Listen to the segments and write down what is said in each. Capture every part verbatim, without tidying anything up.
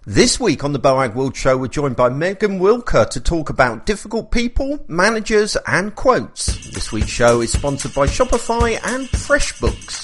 This week on the Boag World Show, we're joined by Megan Wilker to talk about difficult people, managers, and quotes. This week's show is sponsored by Shopify and FreshBooks.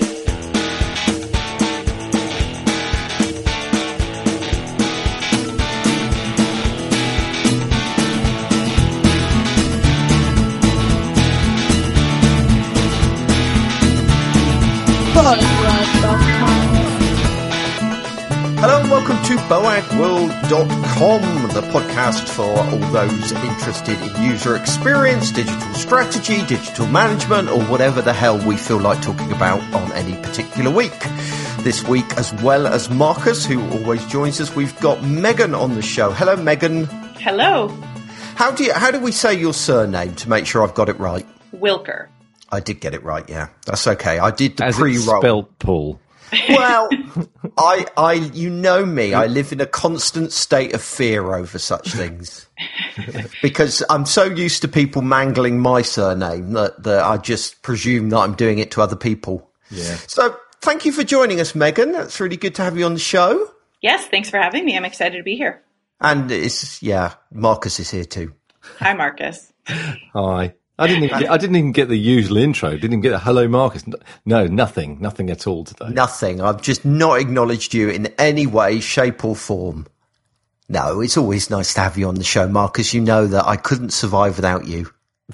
Hello and welcome to boag world dot com, the podcast for all those interested in user experience, digital strategy, digital management, or whatever the hell we feel like talking about on any particular week. This week, as well as Marcus, who always joins us, we've got Megan on the show. Hello, Megan. Hello. How do you, how do we say your surname to make sure I've got it right? Wilker. I did get it right, yeah. That's okay. I did the As pre-roll. it's spelled, Paul. Well, I, I, you know me, I live in a constant state of fear over such things because I'm so used to people mangling my surname that, that I just presume that I'm doing it to other people. Yeah. So thank you for joining us, Megan. That's really good to have you on the show. Yes, thanks for having me. I'm excited to be here. And it's, yeah, Marcus is here too. Hi, Marcus. Hi. I didn't even get, I didn't even get the usual intro. Didn't even get a hello, Marcus. No, nothing. Nothing at all today. Nothing. I've just not acknowledged you in any way, shape or form. No, it's always nice to have you on the show, Marcus. You know that I couldn't survive without you.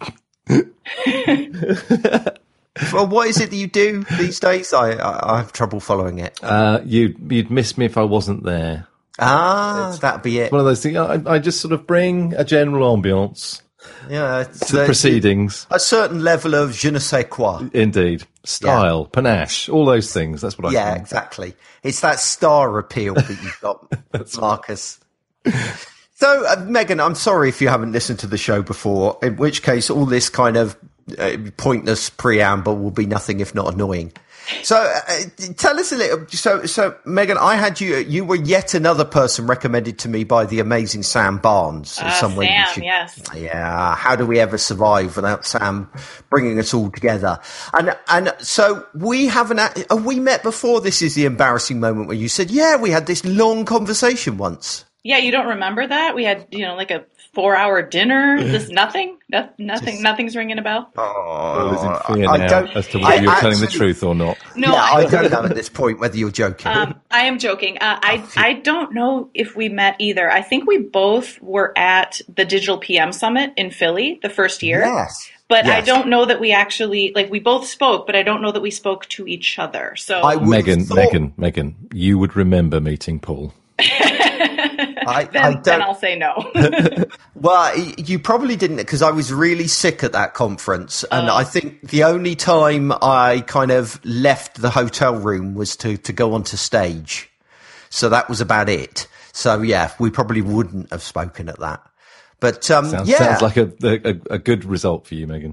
Well, what is it that you do these days? I, I, I have trouble following it. Uh, you, you'd miss me if I wasn't there. Ah, it's, that'd be it. One of those things. I, I just sort of bring a general ambiance. Yeah, to the proceedings. A certain level of je ne sais quoi. Indeed. Style, yeah. Panache, all those things. That's what I Yeah, think. exactly. It's that star appeal that you've got, Marcus. So, uh, Megan, I'm sorry if you haven't listened to the show before, in which case all this kind of uh, pointless preamble will be nothing if not annoying. So, uh, tell us a little. So, so Megan, I had you. You were yet another person recommended to me by the amazing Sam Barnes. Uh, Someone Sam, should, yes. Yeah. How do we ever survive without Sam bringing us all together? And and so we haven't. Have we met before? This is the embarrassing moment where you said, "Yeah, we had this long conversation once." Yeah, you don't remember that? We had, you know, like a four-hour dinner. This nothing, no, nothing, Just, nothing's ringing a bell. Oh, is in fear now as to whether I you're actually, telling the truth or not. No, yeah, I, I don't know at this point whether you're joking. Um, I am joking. Uh, I I don't know if we met either. I think we both were at the Digital P M Summit in Philly the first year. Yes. But yes. I don't know that we actually, like, we both spoke, but I don't know that we spoke to each other. So, I Megan, thought... Megan, Megan, you would remember meeting Paul. I, then, I then I'll say no. Well, you probably didn't, because I was really sick at that conference. And oh. I think the only time I kind of left the hotel room was to, to go onto stage. So that was about it. So, yeah, we probably wouldn't have spoken at that. But, um, sounds, yeah. Sounds like a, a, a good result for you, Megan.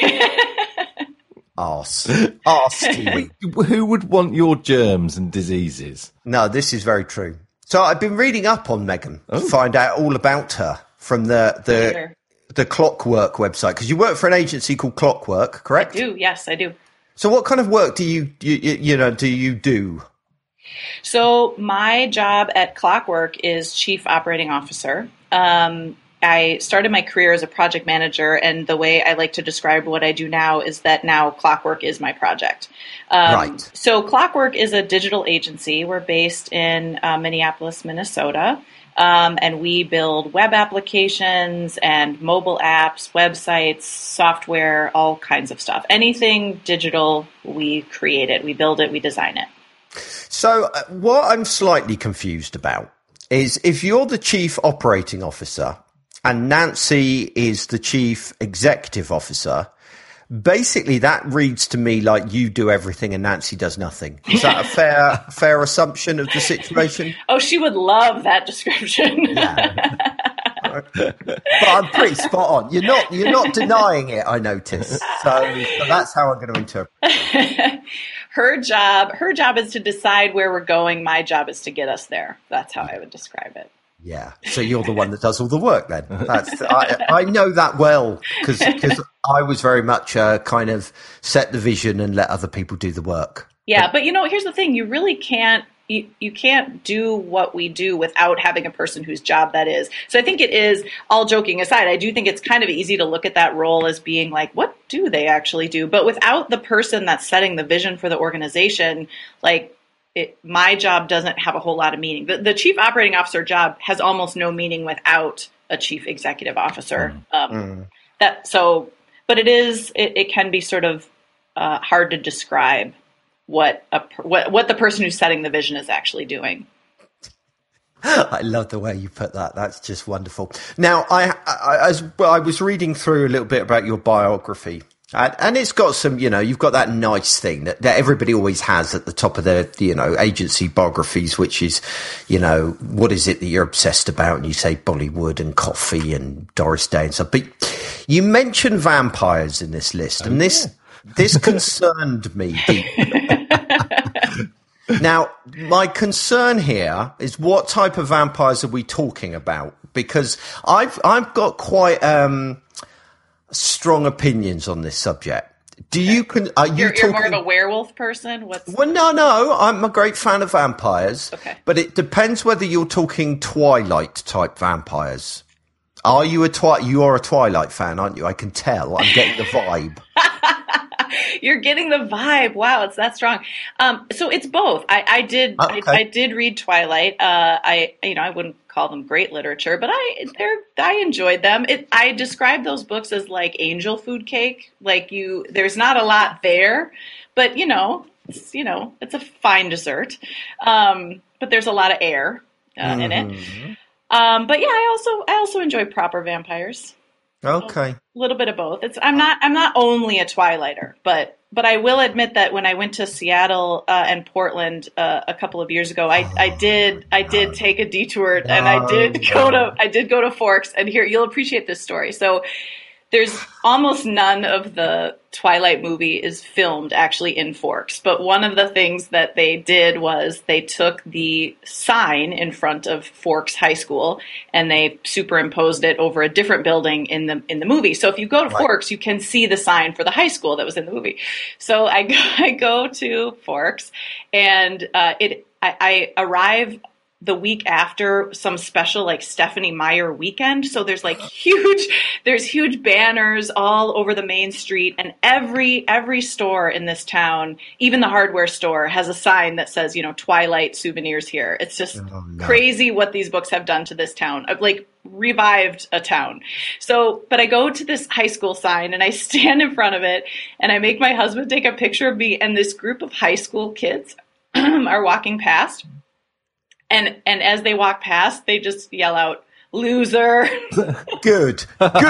Arse. Arse, Stevie. Who would want your germs and diseases? No, this is very true. So I've been reading up on Megan oh. to find out all about her from the the, sure. the Clockwork website, because you work for an agency called Clockwork, correct? I do, yes, I do. So what kind of work do you, you, you know, do you do? So my job at Clockwork is Chief Operating Officer. Um, I started my career as a project manager, and the way I like to describe what I do now is that now Clockwork is my project. Um, right. So Clockwork is a digital agency. We're based in uh, Minneapolis, Minnesota, um, and we build web applications and mobile apps, websites, software, all kinds of stuff. Anything digital, we create it, we build it, we design it. So uh, what I'm slightly confused about is if you're the Chief Operating Officer and Nancy is the Chief Executive Officer, basically that reads to me like you do everything and Nancy does nothing. Is that a fair fair assumption of the situation? Oh, she would love that description. Yeah. But I'm pretty spot on. You're not you're not denying it, I notice. So, so that's how I'm going to interpret. Her job her job is to decide where we're going. My job is to get us there. That's how I would describe it. Yeah. So you're the one that does all the work then. That's, I, I know that well because I was very much uh, kind of set the vision and let other people do the work. Yeah. But, you know, here's the thing. You really can't you, you can't do what we do without having a person whose job that is. So I think it is, all joking aside, I do think it's kind of easy to look at that role as being like, what do they actually do? But without the person that's setting the vision for the organization, like it, my job doesn't have a whole lot of meaning. The, the chief operating officer job has almost no meaning without a chief executive officer. Mm. Um, mm. That so, but it is, it, it can be sort of uh, hard to describe what a what what the person who's setting the vision is actually doing. I love the way you put that. That's just wonderful. Now, I, I as well, I was reading through a little bit about your biography, and, and it's got some, you know, you've got that nice thing that, that everybody always has at the top of their, you know, agency biographies, which is, you know, what is it that you're obsessed about? And you say Bollywood and coffee and Doris Day and stuff. But you mentioned vampires in this list, and this. Oh, yeah. This concerned me deeply. Now, my concern here is what type of vampires are we talking about? Because I've I've got quite um, strong opinions on this subject. Do you can are you you're, talking, you're more of a werewolf person? What's well, no, no. I'm a great fan of vampires. Okay, but it depends whether you're talking Twilight type vampires. Are you a twi- You are a Twilight fan, aren't you? I can tell. I'm getting the vibe. You're getting the vibe. Wow, it's that strong. Um, so it's both. I, I did. Okay. I, I did read Twilight. Uh, I, you know, I wouldn't call them great literature, but I, they're, I enjoyed them. It, I describe those books as like angel food cake. Like you, there's not a lot there, but you know, it's, you know, it's a fine dessert. Um, but there's a lot of air uh, mm-hmm. in it. Um, but yeah, I also, I also enjoy proper vampires. Okay. A little bit of both. It's I'm not I'm not only a Twilighter, but but I will admit that when I went to Seattle uh, and Portland uh, a couple of years ago, I, I did I did take a detour and I did go to I did go to Forks, and here you'll appreciate this story. So there's almost none of the Twilight movie is filmed actually in Forks, but one of the things that they did was they took the sign in front of Forks High School and they superimposed it over a different building in the in the movie. So if you go to right. Forks, you can see the sign for the high school that was in the movie. So I go, I go to Forks, and uh, it I, I arrive the week after some special like Stephenie Meyer weekend. So there's like huge, there's huge banners all over the main street, and every, every store in this town, even the hardware store, has a sign that says, you know, Twilight souvenirs here. It's just oh, no. crazy what these books have done to this town. I've like revived a town. So, but I go to this high school sign and I stand in front of it and I make my husband take a picture of me, and this group of high school kids are walking past. And and as they walk past, they just yell out, "Loser." Good, good.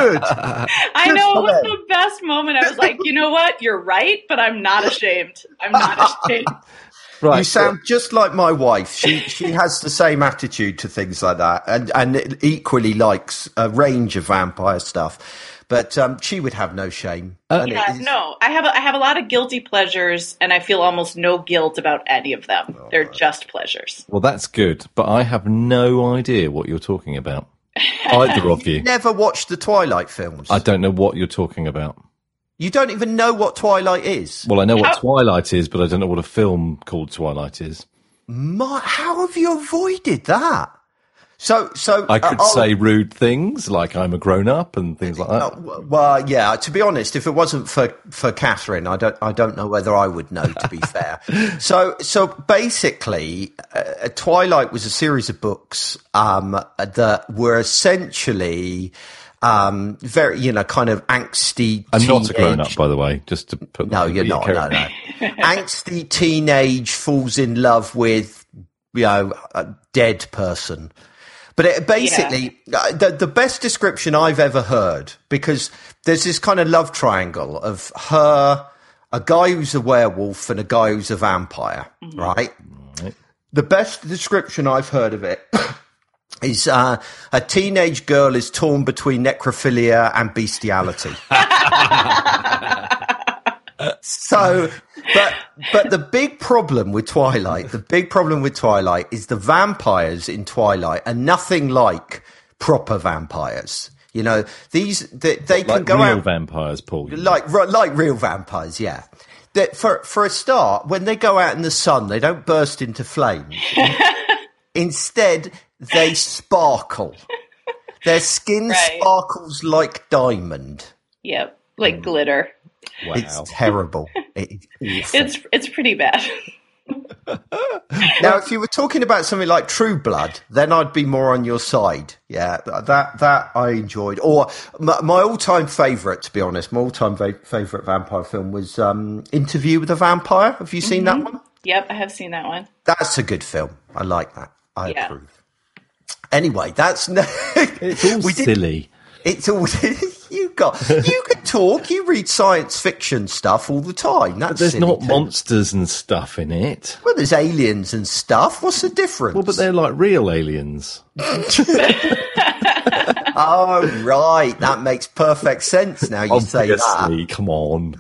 I Just know, it was the best moment. I was like, you know what? You're right, but I'm not ashamed. I'm not ashamed. Right. You sound just like my wife. She she has the same attitude to things like that, and, and equally likes a range of vampire stuff. But um, she would have no shame. Uh, yeah, no, I have a, I have a lot of guilty pleasures, and I feel almost no guilt about any of them. Oh, They're right. just pleasures. Well, that's good, but I have no idea what you're talking about. Either of you. Never watched the Twilight films. I don't know what you're talking about. You don't even know what Twilight is? Well, I know what how- Twilight is, but I don't know what a film called Twilight is. My, how have you avoided that? So, so I could uh, say rude things like I'm a grown up and things like that. Uh, well, yeah. To be honest, if it wasn't for, for Catherine, I don't I don't know whether I would know. To be fair, so so basically, uh, Twilight was a series of books um, that were essentially um, very, you know, kind of angsty. I'm teenage... not a grown up, by the way. Just to put no, you're not. No, no. Angsty teenage falls in love with, you know, a dead person. But it basically, yeah. the, the best description I've ever heard, because there's this kind of love triangle of her, a guy who's a werewolf and a guy who's a vampire, mm-hmm. right? right? The best description I've heard of it is uh, a teenage girl is torn between necrophilia and bestiality. So, but but the big problem with Twilight, the big problem with Twilight is the vampires in Twilight are nothing like proper vampires. You know, these they, they can like go real out vampires, Paul. like like real vampires, yeah. that for for a start, when they go out in the sun, they don't burst into flames. Instead, they sparkle. Their skin Right. sparkles like diamond. Yep, like mm. glitter. Wow. It's terrible. It's awful. It's it's pretty bad. Now, if you were talking about something like True Blood, then I'd be more on your side. Yeah, that that I enjoyed. Or my, my all-time favourite, to be honest, my all-time va- favourite vampire film was um, Interview with a Vampire. Have you seen mm-hmm. that one? Yep, I have seen that one. That's a good film. I like that. I yeah. approve. Anyway, that's no. It's all we silly. Did, it's all you got. You can talk. You read science fiction stuff all the time. That's but there's silly not too. monsters and stuff in it. Well, there's aliens and stuff. What's the difference? Well, but they're like real aliens. Oh, right. That makes perfect sense now you Obviously, say that. Come on.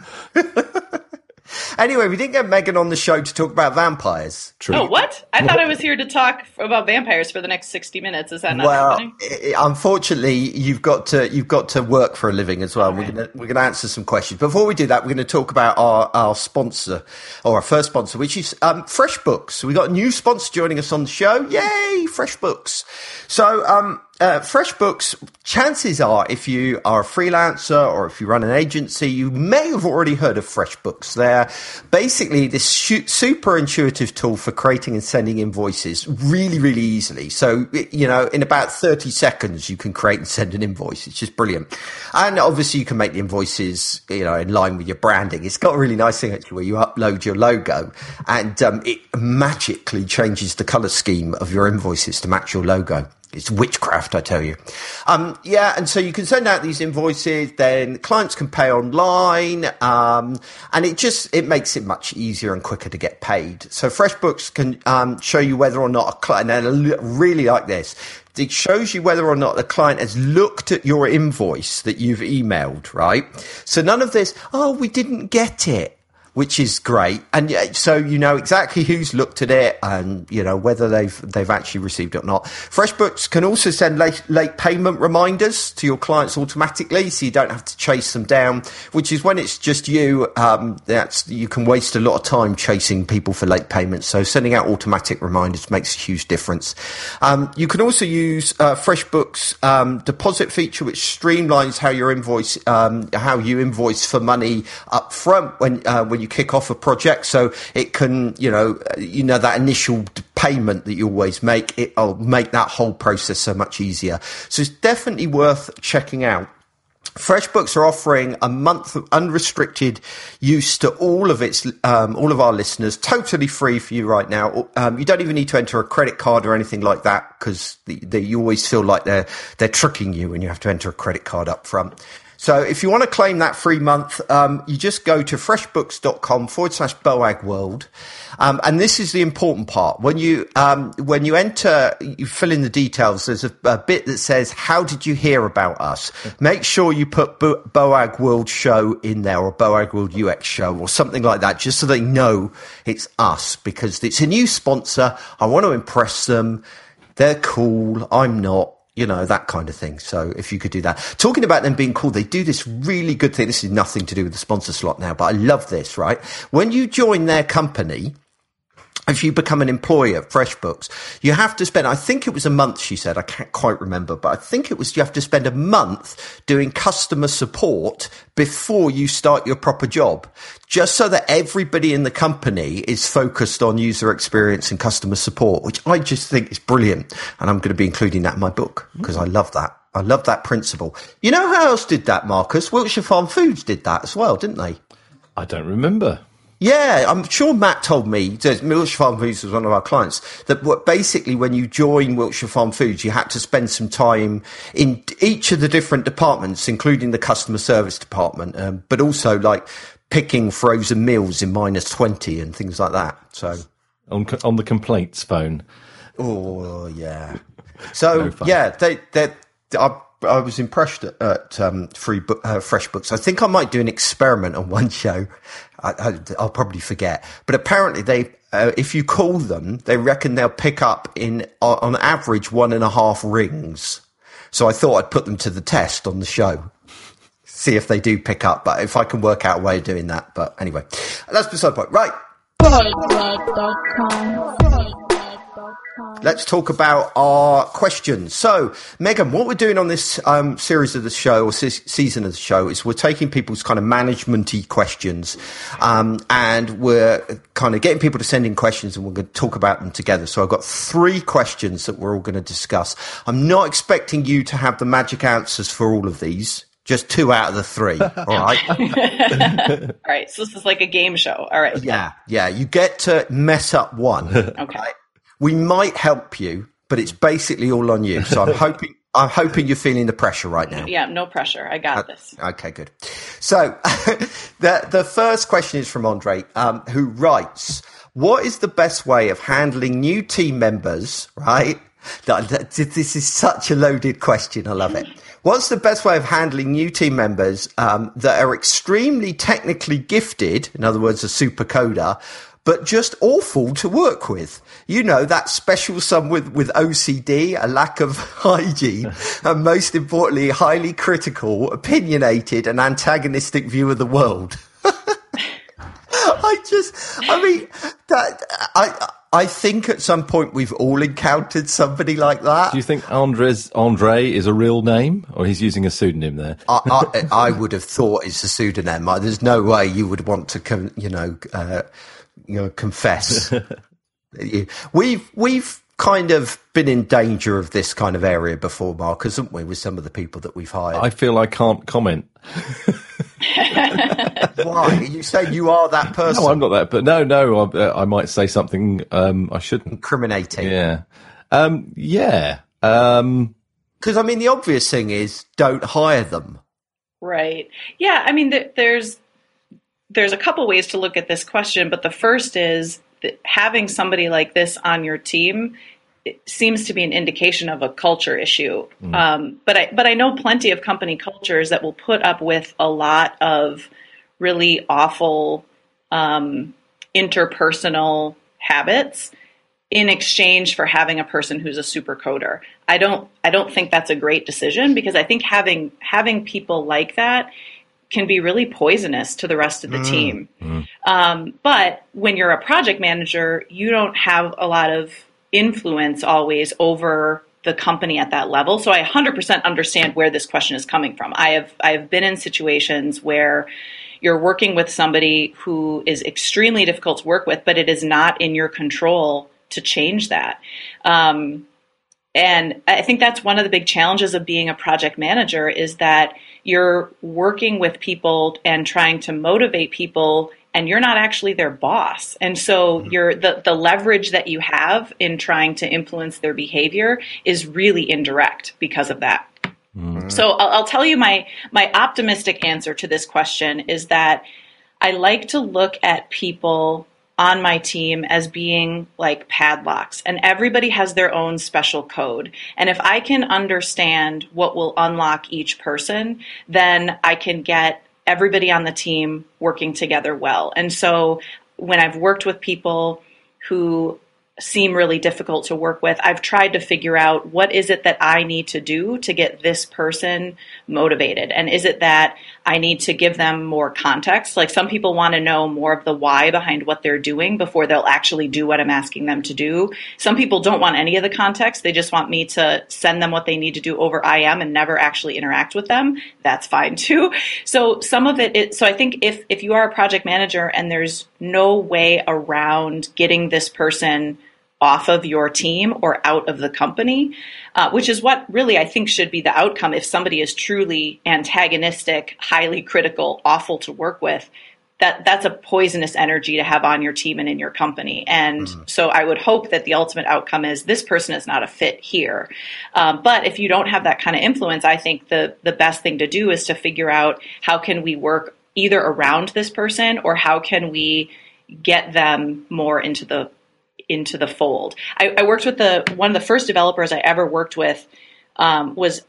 Anyway, we didn't get Megan on the show to talk about vampires. True. Oh, what? I thought I was here to talk about vampires for the next sixty minutes. Is that not well, happening? I- unfortunately, you've got to you've got to work for a living as well. Right. We're gonna we're gonna answer some questions. Before we do that, we're going to talk about our, our sponsor, or our first sponsor, which is um, FreshBooks. So we got a new sponsor joining us on the show. Yay, FreshBooks! So um, uh, FreshBooks. Chances are, if you are a freelancer or if you run an agency, you may have already heard of FreshBooks. They're basically this sh- super intuitive tool for creating and sending invoices really, really easily. So, you know, in about thirty seconds, you can create and send an invoice. It's just brilliant. And obviously you can make the invoices, you know, in line with your branding. It's got a really nice thing actually where you upload your logo and um, it magically changes the color scheme of your invoices to match your logo. It's witchcraft, I tell you. Um, yeah, and so you can send out these invoices, then clients can pay online, um, and it just, it makes it much easier and quicker to get paid. So FreshBooks can um, show you whether or not a client, and I really like this, it shows you whether or not the client has looked at your invoice that you've emailed, right? So none of this, oh, we didn't get it, which is great. And so you know exactly who's looked at it and, you know, whether they've they've actually received it or not. FreshBooks can also send late, late payment reminders to your clients automatically, so you don't have to chase them down, which is when it's just you, um, that's you can waste a lot of time chasing people for late payments. So sending out automatic reminders makes a huge difference. Um, you can also use uh, FreshBooks um, deposit feature, which streamlines how your invoice, um, how you invoice for money up front when uh, when you kick off a project, so it can, you know, you know that initial payment that you always make, it'll make that whole process so much easier. So it's definitely worth checking out. FreshBooks are offering a month of unrestricted use to all of its, um, all of our listeners, totally free for you right now. Um, you don't even need to enter a credit card or anything like that because you always feel like they're they're tricking you when you have to enter a credit card up front. So if you want to claim that free month, um, you just go to freshbooks.com forward slash Boag World. Um, and this is the important part. When you, um, when you enter, you fill in the details. There's a, a bit that says, how did you hear about us? Make sure you put Bo- Boag World Show in there or Boag World U X Show or something like that, just so they know it's us because it's a new sponsor. I want to impress them. They're cool. I'm not. You know, that kind of thing. So if you could do that. Talking about them being cool, they do this really good thing. This is nothing to do with the sponsor slot now, but I love this, right? When you join their company, if you become an employee at FreshBooks, you have to spend, I think it was a month, she said, I can't quite remember, but I think it was, you have to spend a month doing customer support before you start your proper job, just so that everybody in the company is focused on user experience and customer support, which I just think is brilliant. And I'm going to be including that in my book because I love that. I love that principle. You know how else did that, Marcus? Wiltshire Farm Foods did that as well, didn't they? I don't remember. Yeah, I'm sure Matt told me, Wiltshire Farm Foods was one of our clients, that what basically when you join Wiltshire Farm Foods, you had to spend some time in each of the different departments, including the customer service department, um, but also like picking frozen meals in minus twenty and things like that. So on on the complaints phone. Oh, yeah. So, No fun. yeah, they, they, I, I was impressed at, at um, free book, uh, FreshBooks. I think I might do an experiment on one show. I, I, I'll probably forget. But apparently they, uh, if you call them, they reckon they'll pick up in, uh, on average, one and a half rings. So I thought I'd put them to the test on the show. see if they do pick up. But if I can work out a way of doing that. But anyway, that's beside the point. Right. Let's talk about our questions. So, Megan, what we're doing on this um, series of the show, or se- season of the show, is we're taking people's kind of management-y questions, um, and we're kind of getting people to send in questions, and we're going to talk about them together. So I've got three questions that we're all going to discuss. I'm not expecting you to have the magic answers for all of these. Just two out of the three. All right. All right. So this is like a game show. All right. Yeah. Yeah. You get to mess up one. Okay. Right? We might help you, but it's basically all on you. So I'm hoping, I'm hoping you're feeling the pressure right now. Yeah. No pressure. I got uh, this. Okay, good. So the, the first question is from Andre, um, who writes, what is the best way of handling new team members? Right. This is such a loaded question. I love it. What's the best way of handling new team members um, that are extremely technically gifted, in other words, a super coder, but just awful to work with? You know, that special son with, with O C D, a lack of hygiene, and most importantly, highly critical, opinionated, and antagonistic view of the world. I just, I mean, that, I, I think at some point we've all encountered somebody like that. Do you think Andres, Andre is a real name, or he's using a pseudonym there? I, I, I would have thought it's a pseudonym. There's no way you would want to, com, you know, uh, you know, confess. we've we've kind of been in danger of this kind of area before, Marcus, haven't we? With some of the people that we've hired. I feel I can't comment. Why? You say you are that person? No, I'm not that. But no, no, I, I might say something um, I shouldn't. Incriminating. Yeah, um, yeah. Because um, I mean, the obvious thing is don't hire them. Right. Yeah. I mean, th- there's there's a couple ways to look at this question, but the first is that having somebody like this on your team, it seems to be an indication of a culture issue. Mm. Um, but I, but I know plenty of company cultures that will put up with a lot of really awful um, interpersonal habits in exchange for having a person who's a super coder. I don't, I don't think that's a great decision, because I think having, having people like that can be really poisonous to the rest of the mm. team. Mm. Um, but when you're a project manager, you don't have a lot of influence always over the company at that level. So I one hundred percent understand where this question is coming from. I have I have been in situations where you're working with somebody who is extremely difficult to work with, but it is not in your control to change that. Um, and I think that's one of the big challenges of being a project manager, is that you're working with people and trying to motivate people, and you're not actually their boss. And so you're, the, the leverage that you have in trying to influence their behavior is really indirect because of that. Mm-hmm. So I'll, I'll tell you my, my optimistic answer to this question is that I like to look at people on my team as being like padlocks, and everybody has their own special code. And if I can understand what will unlock each person, then I can get everybody on the team working together well. And so when I've worked with people who seem really difficult to work with, I've tried to figure out, what is it that I need to do to get this person motivated? And is it that I need to give them more context? Like, some people want to know more of the why behind what they're doing before they'll actually do what I'm asking them to do. Some people don't want any of the context. They just want me to send them what they need to do over I M and never actually interact with them. That's fine too. So some of it, it so I think if, if you are a project manager and there's no way around getting this person off of your team or out of the company, uh, which is what really I think should be the outcome. If somebody is truly antagonistic, highly critical, awful to work with, that that's a poisonous energy to have on your team and in your company. And mm-hmm. so I would hope that the ultimate outcome is this person is not a fit here. Um, but if you don't have that kind of influence, I think the the best thing to do is to figure out, how can we work either around this person, or how can we get them more into the into the fold. I, I worked with the one of the first developers I ever worked with um, was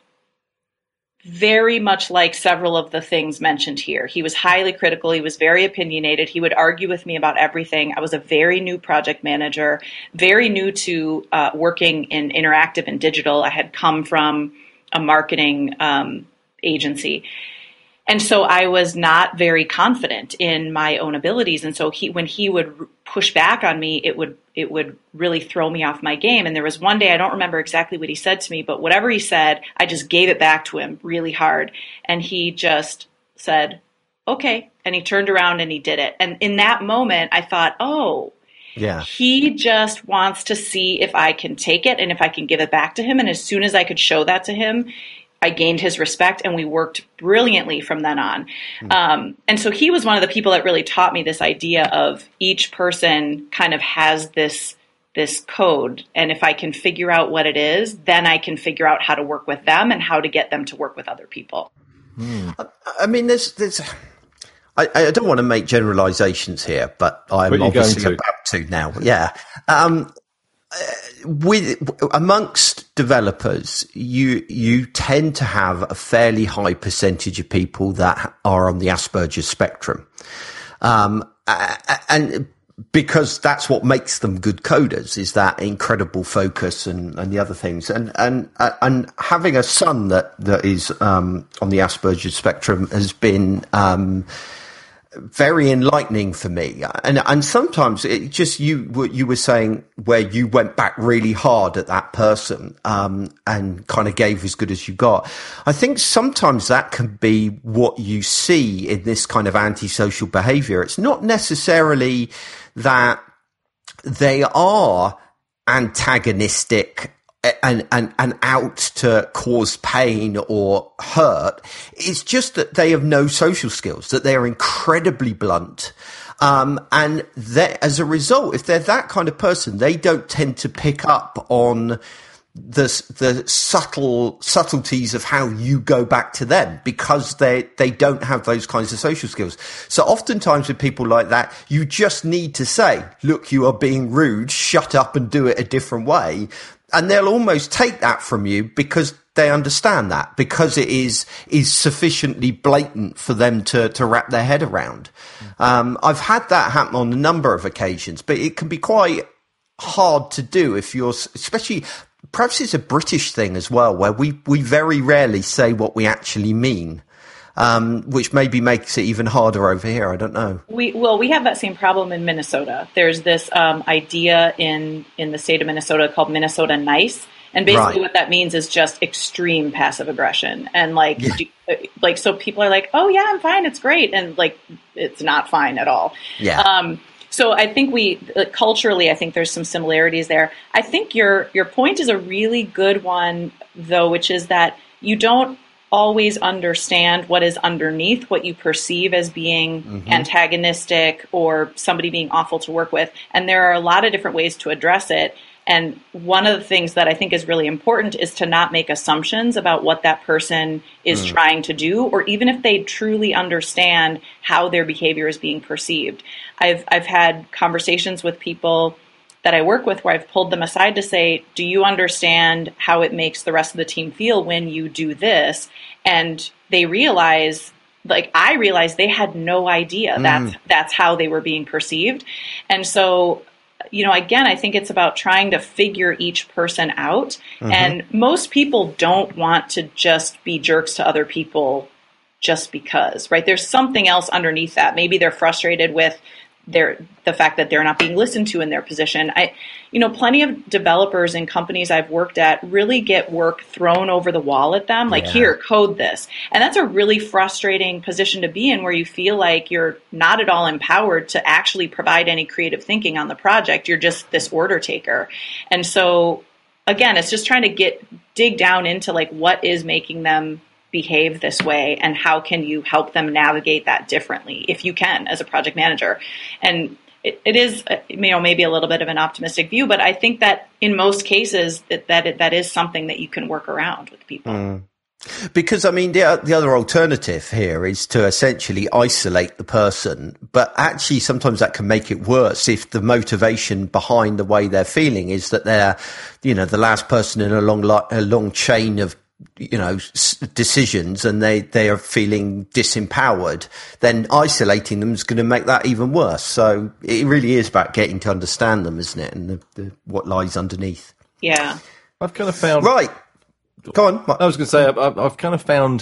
very much like several of the things mentioned here. He was highly critical. He was very opinionated. He would argue with me about everything. I was a very new project manager, very new to uh, working in interactive and digital. I had come from a marketing um, agency. and so I was not very confident in my own abilities. And so he, when he would push back on me, it would, it would really throw me off my game. And there was one day, I don't remember exactly what he said to me, but whatever he said, I just gave it back to him really hard. And he just said, okay. And he turned around and he did it. And in that moment, I thought, oh, yeah, he just wants to see if I can take it and if I can give it back to him. And as soon as I could show that to him, I gained his respect, and we worked brilliantly from then on. Mm. Um, and so he was one of the people that really taught me this idea of each person kind of has this this code. And if I can figure out what it is, then I can figure out how to work with them and how to get them to work with other people. Mm. I, I mean, there's, there's, I, I don't want to make generalizations here, but I'm obviously to? about to now. Yeah. Um, with amongst developers, you you tend to have a fairly high percentage of people that are on the Asperger's spectrum, um, and because that's what makes them good coders, is that incredible focus and, and the other things. And and and having a son that that is um, on the Asperger's spectrum has been Um, very enlightening for me. And and sometimes it just, you you were saying where you went back really hard at that person, um, and kind of gave as good as you got. I think sometimes that can be what you see in this kind of antisocial behavior. It's not necessarily that they are antagonistic and, and, and out to cause pain or hurt. It's just that they have no social skills, that they are incredibly blunt. Um, and that, as a result, if they're that kind of person, they don't tend to pick up on the, the subtle subtleties of how you go back to them, because they, they don't have those kinds of social skills. So oftentimes with people like that, you just need to say, look, you are being rude, shut up and do it a different way. And they'll almost take that from you because they understand that, because it is is sufficiently blatant for them to, to wrap their head around. Um, I've had that happen on a number of occasions, but it can be quite hard to do if you're, especially, perhaps it's a British thing as well, where we, we very rarely say what we actually mean. Um, which maybe makes it even harder over here. I don't know. We well, we have that same problem in Minnesota. There's this um, idea in in the state of Minnesota called Minnesota Nice, and basically right. what that means is just extreme passive aggression. And like, yeah. do, like so people are like, "Oh yeah, I'm fine, it's great," and like, it's not fine at all. Yeah. Um, so I think we uh, culturally, I think there's some similarities there. I think your your point is a really good one, though, which is that you don't always understand what is underneath what you perceive as being mm-hmm. antagonistic or somebody being awful to work with. And there are a lot of different ways to address it. And one of the things that I think is really important is to not make assumptions about what that person is mm. trying to do, or even if they truly understand how their behavior is being perceived. I've I've had conversations with people that I work with where I've pulled them aside to say, do you understand how it makes the rest of the team feel when you do this? And they realize, like I realized they had no idea mm. that's, that's how they were being perceived. And so, you know, again, I think it's about trying to figure each person out. Mm-hmm. And most people don't want to just be jerks to other people just because, right? There's something else underneath that. Maybe they're frustrated with their the fact that they're not being listened to in their position. I, you know, plenty of developers in companies I've worked at really get work thrown over the wall at them, like, yeah. here, code this. And that's a really frustrating position to be in, where you feel like you're not at all empowered to actually provide any creative thinking on the project. You're just this order taker. And so, again, it's just trying to get dig down into like what is making them behave this way, and how can you help them navigate that differently, if you can, as a project manager. And it, it is, you know, maybe a little bit of an optimistic view, but I think that in most cases that that, it, that is something that you can work around with people. Mm. Because, I mean, the, the other alternative here is to essentially isolate the person, but actually sometimes that can make it worse if the motivation behind the way they're feeling is that they're, you know, the last person in a long, a long chain of, you know, decisions, and they, they are feeling disempowered, then isolating them is going to make that even worse. So it really is about getting to understand them, isn't it? And the, the, what lies underneath. Yeah. I've kind of found... Right. Go on. I was going to say, I've, I've kind of found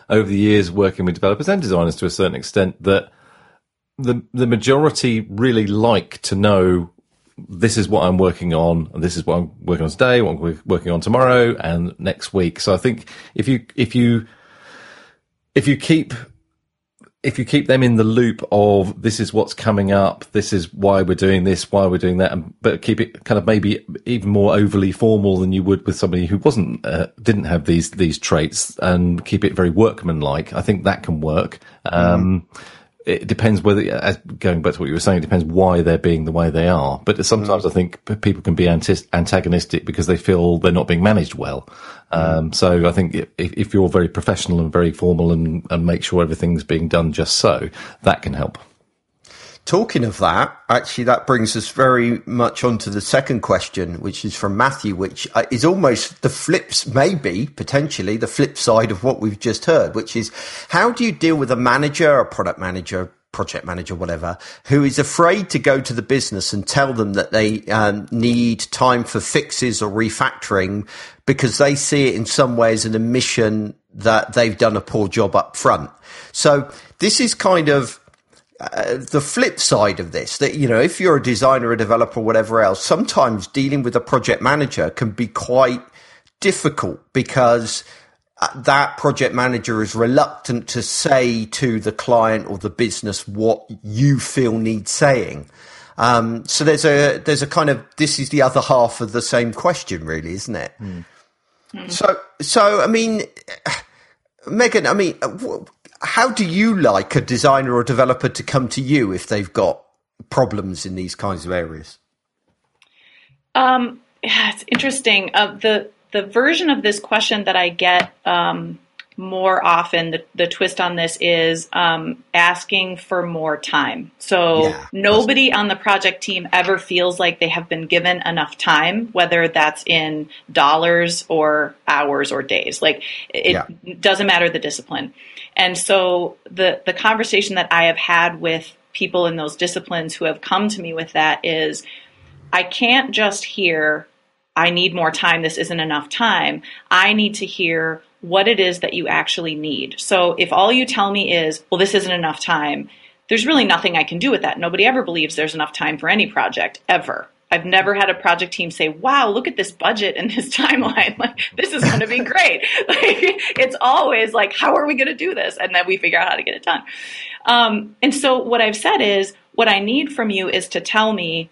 over the years working with developers and designers to a certain extent that the the majority really like to know this is what I'm working on, and this is what I'm working on today, what I'm working on tomorrow, and next week. So I think if you if you if you keep if you keep them in the loop of this is what's coming up, this is why we're doing this, why we're doing that, and, but keep it kind of maybe even more overly formal than you would with somebody who wasn't uh, didn't have these these traits, and keep it very workmanlike, I think that can work. Um, mm. It depends whether, as going back to what you were saying, it depends why they're being the way they are. But sometimes mm. I think people can be anti- antagonistic because they feel they're not being managed well. Um, so I think if, if you're very professional and very formal and, and make sure everything's being done just so, that can help. Talking of that, actually, that brings us very much onto the second question, which is from Matthew, which is almost the flips, maybe potentially the flip side of what we've just heard, which is how do you deal with a manager, a product manager, project manager, whatever, who is afraid to go to the business and tell them that they um, need time for fixes or refactoring because they see it in some ways an admission that they've done a poor job up front. So this is kind of Uh, the flip side of this, that, you know, if you're a designer, a developer, whatever else, sometimes dealing with a project manager can be quite difficult because that project manager is reluctant to say to the client or the business what you feel needs saying. Um, so there's a, there's a kind of, this is the other half of the same question, really, isn't it? Mm. Mm. So, so, I mean, Megan, I mean, w- how do you like a designer or developer to come to you if they've got problems in these kinds of areas? Um, yeah, it's interesting. Uh, the the version of this question that I get um, more often, the, the twist on this is um, asking for more time. So yeah, nobody on the project team ever feels like they have been given enough time, whether that's in dollars or hours or days. Like it yeah. doesn't matter the discipline. And so the, the conversation that I have had with people in those disciplines who have come to me with that is, I can't just hear, I need more time, this isn't enough time. I need to hear what it is that you actually need. So if all you tell me is, well, this isn't enough time, there's really nothing I can do with that. Nobody ever believes there's enough time for any project, ever. I've never had a project team say, wow, look at this budget and this timeline. Like, this is going to be great. Like, it's always like, how are we going to do this? And then we figure out how to get it done. Um, and so what I've said is, what I need from you is to tell me,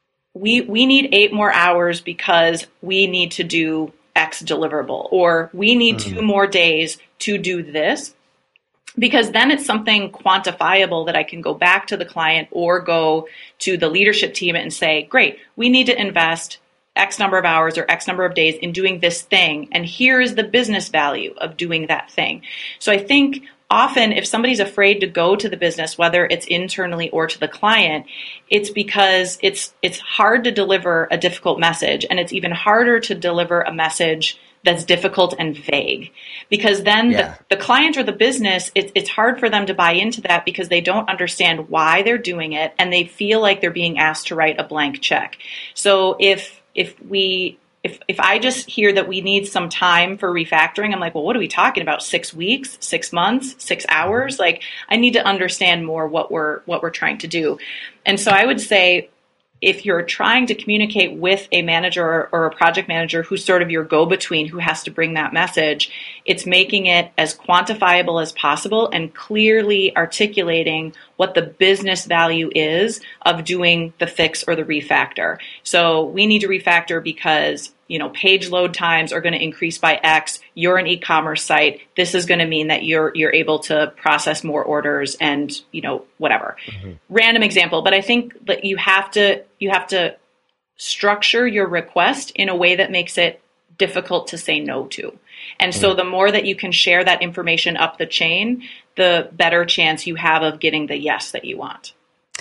we, we need eight more hours because we need to do X deliverable, or we need mm-hmm. two more days to do this. Because then it's something quantifiable that I can go back to the client or go to the leadership team and say, great, we need to invest X number of hours or X number of days in doing this thing. And here is the business value of doing that thing. So I think often if somebody's afraid to go to the business, whether it's internally or to the client, it's because it's it's hard to deliver a difficult message. And it's even harder to deliver a message that's difficult and vague, because then yeah. the, the client or the business, it, it's hard for them to buy into that because they don't understand why they're doing it, and they feel like they're being asked to write a blank check. So if if we if if I just hear that we need some time for refactoring, I'm like, well, what are we talking about? Six weeks, six months, six hours? Like, I need to understand more what we're what we're trying to do. And so I would say, if you're trying to communicate with a manager or, or a project manager who's sort of your go-between, who has to bring that message, it's making it as quantifiable as possible and clearly articulating what the business value is of doing the fix or the refactor. So we need to refactor because, you know, page load times are going to increase by X. You're an e-commerce site. This is going to mean that you're you're able to process more orders and, you know, whatever. Mm-hmm. Random example, but I think that you have to you have to structure your request in a way that makes it difficult to say no to. And so the more that you can share that information up the chain, the better chance you have of getting the yes that you want.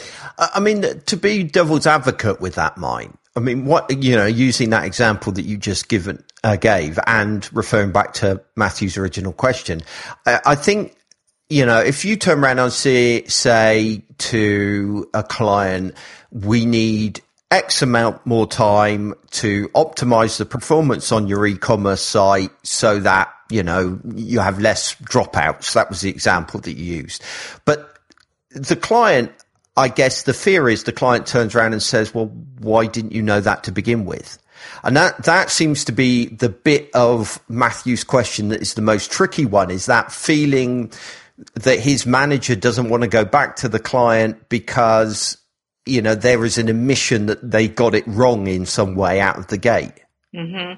I mean, to be devil's advocate with that, mind, I mean, what, you know, using that example that you just given, uh, gave and referring back to Matthew's original question, I, I think, you know, if you turn around and say, say to a client, we need X amount more time to optimize the performance on your e-commerce site so that, you know, you have less dropouts. That was the example that you used. But the client, I guess the fear is the client turns around and says, well, why didn't you know that to begin with? And that, that seems to be the bit of Matthew's question that is the most tricky one, is that feeling that his manager doesn't want to go back to the client because, you know, there is an admission that they got it wrong in some way out of the gate. Mm-hmm.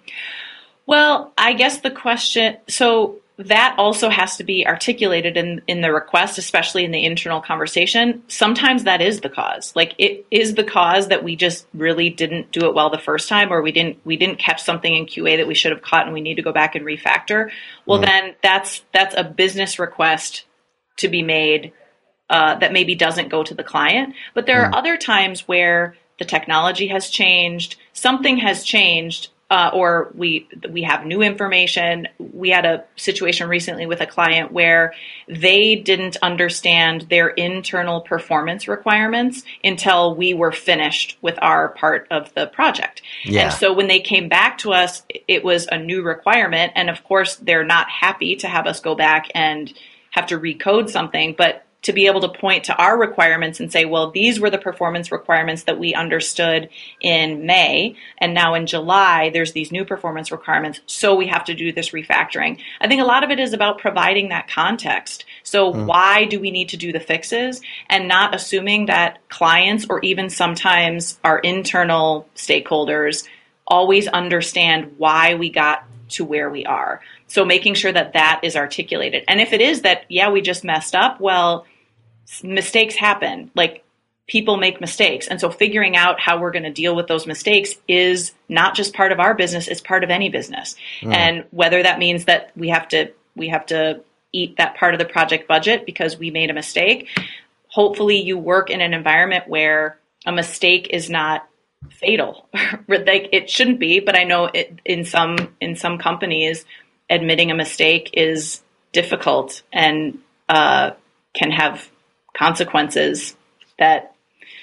Well, I guess the question, so that also has to be articulated in, in the request, especially in the internal conversation. Sometimes that is the cause. Like, it is the cause that we just really didn't do it well the first time, or we didn't we didn't catch something in Q A that we should have caught and we need to go back and refactor. Well, mm. then that's that's a business request to be made uh, that maybe doesn't go to the client. But there mm. are other times where the technology has changed, something has changed, Uh, or we we have new information. We had a situation recently with a client where they didn't understand their internal performance requirements until we were finished with our part of the project. Yeah. And so when they came back to us, it was a new requirement. And of course, they're not happy to have us go back and have to recode something, but to be able to point to our requirements and say, well, these were the performance requirements that we understood in May, and now in July, there's these new performance requirements, so we have to do this refactoring. I think a lot of it is about providing that context. So mm. why do we need to do the fixes, and not assuming that clients or even sometimes our internal stakeholders always understand why we got to where we are. So making sure that that is articulated. And if it is that, yeah, we just messed up, well, mistakes happen. Like, people make mistakes. And so figuring out how we're going to deal with those mistakes is not just part of our business, it's part of any business. Mm. And whether that means that we have to, we have to eat that part of the project budget because we made a mistake. Hopefully you work in an environment where a mistake is not fatal. Like, it shouldn't be, but I know it, in some, in some companies, admitting a mistake is difficult and uh, can have consequences that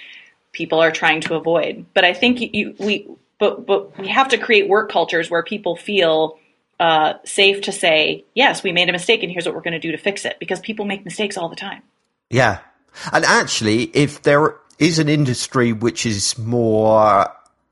people are trying to avoid. But I think you, we, but but we have to create work cultures where people feel uh, safe to say, yes, we made a mistake, and here's what we're going to do to fix it, because people make mistakes all the time. Yeah, and actually, if there is an industry which is more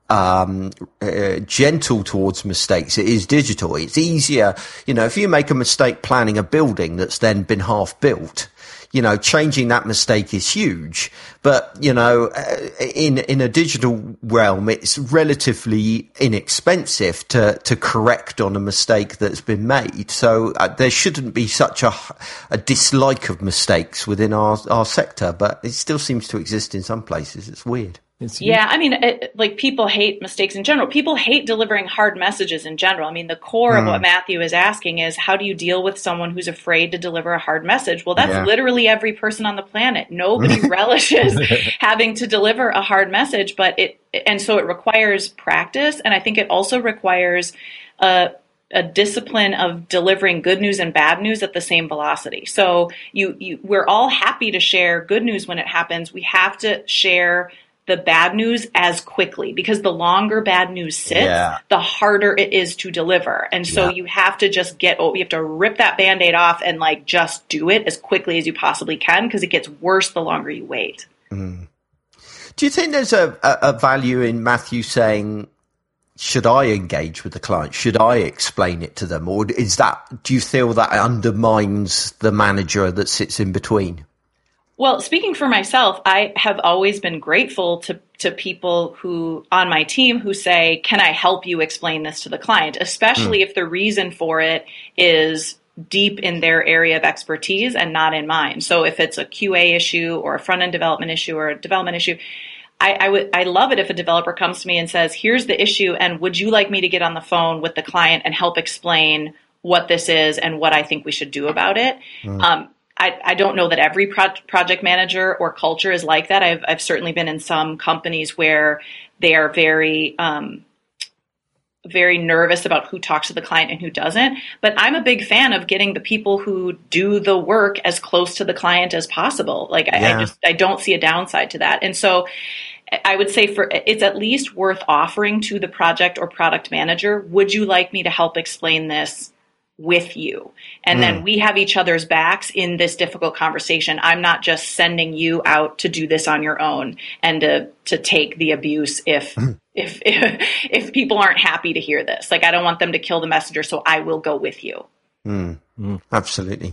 um uh, gentle towards mistakes, it is digital. It's easier, you know, if you make a mistake planning a building that's then been half built, you know, changing that mistake is huge. But, you know, in in a digital realm, it's relatively inexpensive to to correct on a mistake that's been made. So uh, there shouldn't be such a a dislike of mistakes within our our sector, but it still seems to exist in some places. It's weird. It's yeah, I mean, it, like, people hate mistakes in general. People hate delivering hard messages in general. I mean, the core mm. of what Matthew is asking is, how do you deal with someone who's afraid to deliver a hard message? Well, that's yeah. literally every person on the planet. Nobody relishes having to deliver a hard message, but it, and so it requires practice. And I think it also requires a, a discipline of delivering good news and bad news at the same velocity. So you, you, we're all happy to share good news when it happens. We have to share the bad news as quickly, because the longer bad news sits, yeah. the harder it is to deliver. And so yeah. you have to just get, oh, you have to rip that Band-Aid off and like just do it as quickly as you possibly can, because it gets worse the longer you wait. Mm. Do you think there's a, a, a value in Matthew saying, should I engage with the client? Should I explain it to them? Or is that, do you feel that undermines the manager that sits in between? Well, speaking for myself, I have always been grateful to, to people who on my team who say, can I help you explain this to the client? Especially mm. if the reason for it is deep in their area of expertise and not in mine. So if it's a Q A issue or a front-end development issue or a development issue, I, I would, I love it if a developer comes to me and says, here's the issue, and would you like me to get on the phone with the client and help explain what this is and what I think we should do about it? Mm. Um, I, I don't know that every pro- project manager or culture is like that. I've, I've certainly been in some companies where they are very, um, very nervous about who talks to the client and who doesn't. But I'm a big fan of getting the people who do the work as close to the client as possible. Like, I, yeah. I just, I don't see a downside to that. And so I would say for it's at least worth offering to the project or product manager, would you like me to help explain this with you? And mm. then we have each other's backs in this difficult conversation. I'm not just sending you out to do this on your own and to, to take the abuse if, mm. if, if, if people aren't happy to hear this. Like, I don't want them to kill the messenger, so I will go with you. Mm. Mm. Absolutely.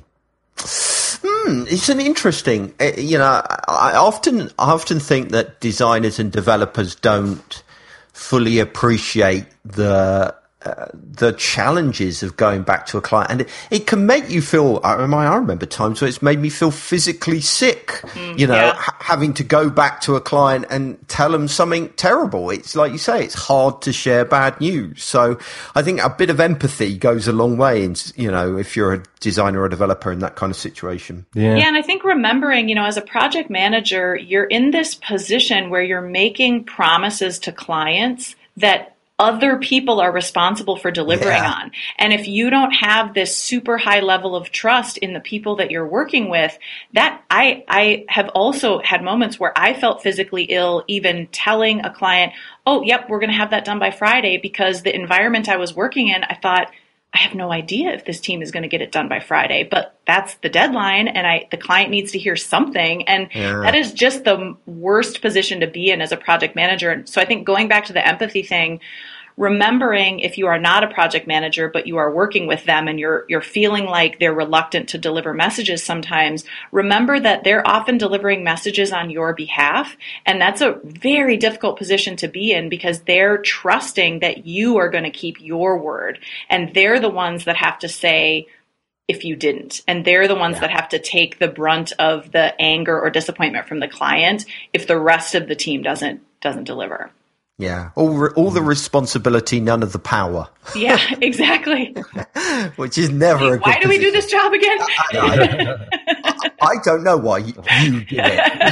Hmm, it's an interesting, you know, I often, I often think that designers and developers don't fully appreciate the, uh, the challenges of going back to a client. And it, it can make you feel, I remember, I remember times where it's made me feel physically sick, mm, you know, yeah. ha- having to go back to a client and tell them something terrible. It's like you say, it's hard to share bad news. So I think a bit of empathy goes a long way in, you know, if you're a designer or developer in that kind of situation. Yeah. yeah. And I think remembering, you know, as a project manager, you're in this position where you're making promises to clients that other people are responsible for delivering yeah. on. And if you don't have this super high level of trust in the people that you're working with, that I, I have also had moments where I felt physically ill, even telling a client, oh, yep, we're going to have that done by Friday, because the environment I was working in, I thought, I have no idea if this team is going to get it done by Friday, but that's the deadline, and I the client needs to hear something. And yeah. that is just the worst position to be in as a project manager. And so I think going back to the empathy thing, remembering if you are not a project manager, but you are working with them and you're you're feeling like they're reluctant to deliver messages sometimes, remember that they're often delivering messages on your behalf. And that's a very difficult position to be in, because they're trusting that you are going to keep your word. And they're the ones that have to say if you didn't. And they're the ones yeah. that have to take the brunt of the anger or disappointment from the client if the rest of the team doesn't doesn't deliver. Yeah, all re- all the responsibility, none of the power. Yeah, exactly. Which is never a good Why do we position. do this job again? I, I, I don't know why you, you did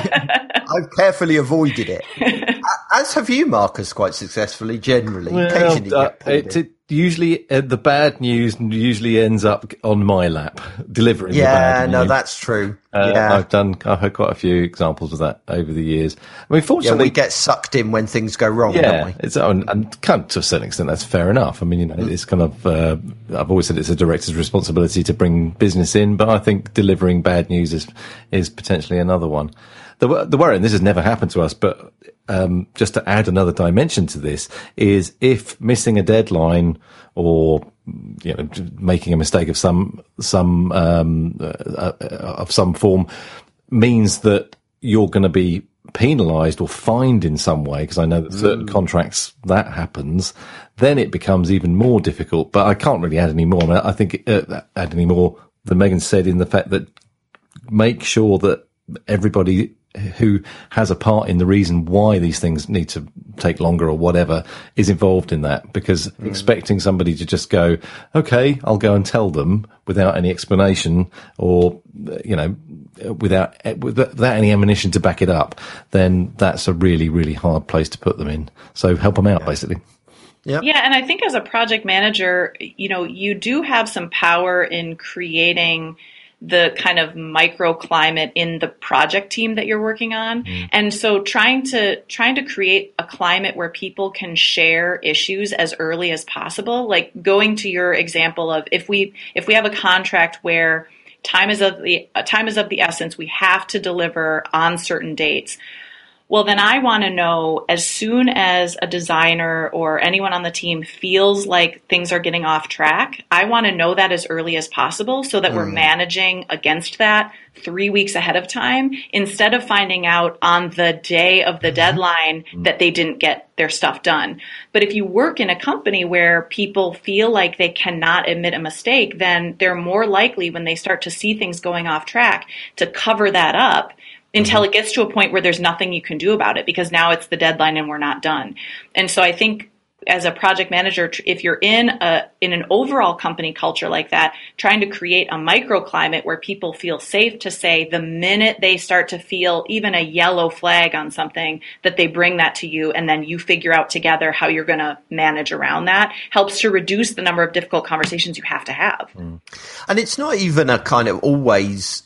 it. I've carefully avoided it. As have you, Marcus, quite successfully, generally. Well, Occasionally uh, it, it usually, uh, the bad news usually ends up on my lap, delivering yeah, the bad news. Yeah, no, that's true. Uh, yeah. I've done, I've had quite a few examples of that over the years. I mean, fortunately. Yeah, we get sucked in when things go wrong, yeah, don't we? It's, and, and kind of, to a certain extent, that's fair enough. I mean, you know, mm. it's kind of, uh, I've always said it's a director's responsibility to bring business in, but I think delivering bad news is, is potentially another one. The, the worry, and this has never happened to us, but um, just to add another dimension to this, is if missing a deadline or, you know, making a mistake of some some um, uh, of some form means that you're going to be penalised or fined in some way, because I know that certain mm. contracts that happens, then it becomes even more difficult. But I can't really add any more. I, mean, I think uh, add any more than Megan said, in the fact that make sure that everybody who has a part in the reason why these things need to take longer or whatever is involved in that, because mm. expecting somebody to just go, okay, I'll go and tell them without any explanation or, you know, without, without any ammunition to back it up, then that's a really, really hard place to put them in. So help them out, yeah. basically. Yep. Yeah. And I think as a project manager, you know, you do have some power in creating the kind of microclimate in the project team that you're working on. Mm. And so trying to trying to create a climate where people can share issues as early as possible, like going to your example of if we if we have a contract where time is of the uh, time is of the essence, we have to deliver on certain dates. Well, then I want to know, as soon as a designer or anyone on the team feels like things are getting off track, I want to know that as early as possible so that mm. we're managing against that three weeks ahead of time, instead of finding out on the day of the mm-hmm. deadline mm. that they didn't get their stuff done. But if you work in a company where people feel like they cannot admit a mistake, then they're more likely, when they start to see things going off track, to cover that up until it gets to a point where there's nothing you can do about it, because now it's the deadline and we're not done. And so I think as a project manager, if you're in a in an overall company culture like that, trying to create a microclimate where people feel safe to say the minute they start to feel even a yellow flag on something, that they bring that to you, and then you figure out together how you're going to manage around that, helps to reduce the number of difficult conversations you have to have. Mm. And it's not even a kind of always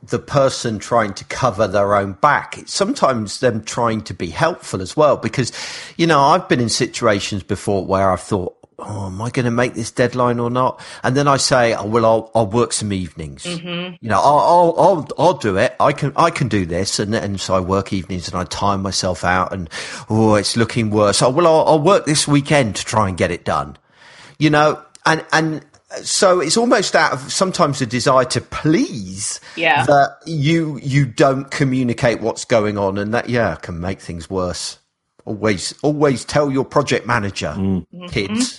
the person trying to cover their own back. It's sometimes them trying to be helpful as well, because, you know, I've been in situations before where I've thought, oh, am I going to make this deadline or not? And then I say, oh, well, I'll, I'll work some evenings. Mm-hmm. You know, I'll, I'll, I'll, I'll do it. I can, I can do this. And, and so I work evenings and I time myself out and, oh, it's looking worse. Oh, well, I'll, I'll work this weekend to try and get it done. You know, and, and so it's almost out of sometimes a desire to please yeah. that you, you don't communicate what's going on, and that, yeah, can make things worse. Always, always tell your project manager, mm. kids.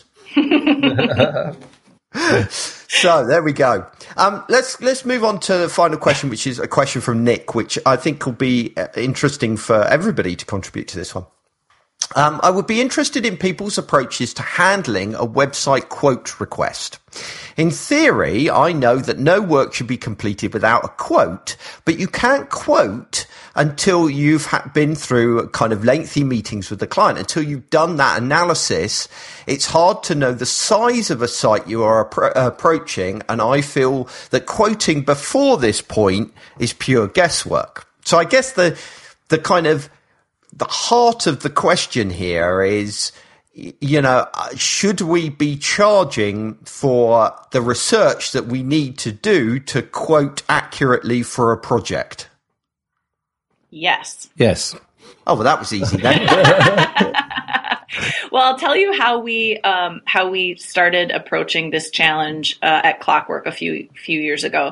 So there we go. Um, let's let's move on to the final question, which is a question from Nick, which I think will be interesting for everybody to contribute to this one. Um, I would be interested in people's approaches to handling a website quote request. In theory, I know that no work should be completed without a quote, but you can't quote until you've ha- been through kind of lengthy meetings with the client. Until you've done that analysis, it's hard to know the size of a site you are appro- approaching, and I feel that quoting before this point is pure guesswork. So I guess the the kind of the heart of the question here is, you know, should we be charging for the research that we need to do to quote accurately for a project? Yes. Yes. Oh, well, that was easy then. Well, I'll tell you how we um, how we started approaching this challenge uh, at Clockwork a few few years ago.